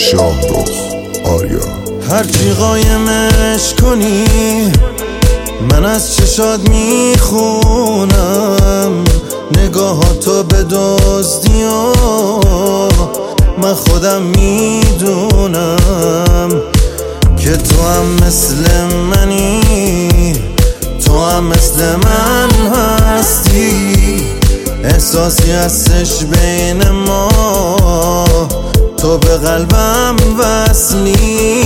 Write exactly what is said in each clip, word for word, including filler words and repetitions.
شاهرخ آریا. هرچی قایمش کنی من از چشات میخونم، نگاهاتو به دزدی و من خودم میدونم که تو هم مثل منی، تو هم مثل من هستی. احساسی هستش بین ما، تو به قلبم وصلی.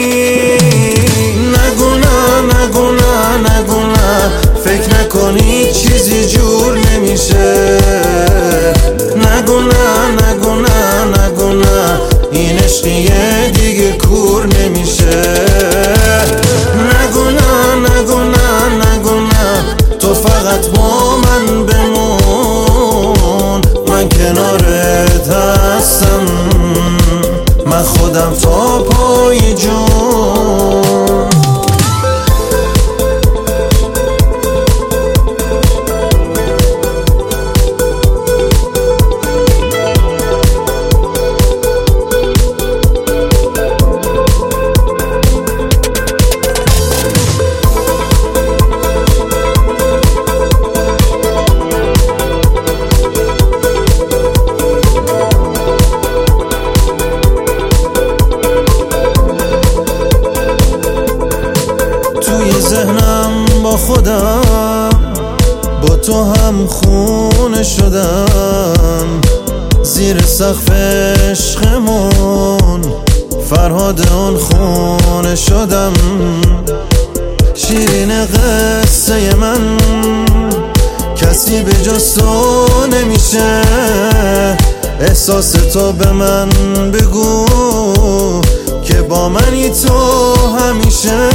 نگو نه نگو نه نگو نه، فکر نکنی چیزی جور نمیشه. نگو نه نگو نه نگو نه، این عشقیه دیگه کور نمیشه. نگو نه نگو نه نگو نه، تو فقط با من بمون، من کنارت هستم، من خودم تا پای جون. ذهنم با خودم با تو هم خونه شدم، زیر سقف عشقمون فرهاد اون خونه شدم. شیرین قصه من کسی به جز تو نمیشه، احساس تو به من بگو که با منی تو همیشه.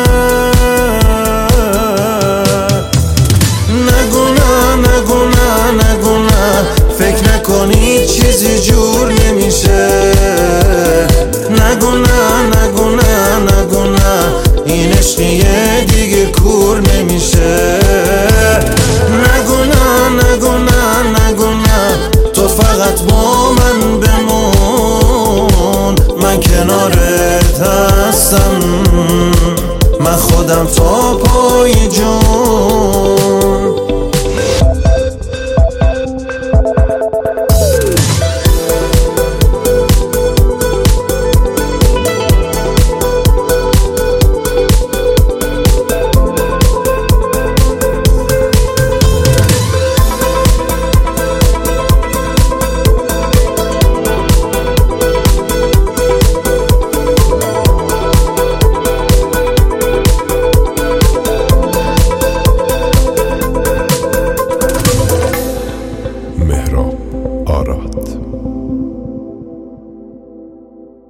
نگو نه نگو نه نگو نه، فکر نکنی چیزی جور نمیشه. نگو نه نگو نه نگو نه، این عشقیه دیگه کور نمیشه. نگو نه نگو نه نگو نه، تو فقط با من بمون، من کنارت هستم، من خودم تا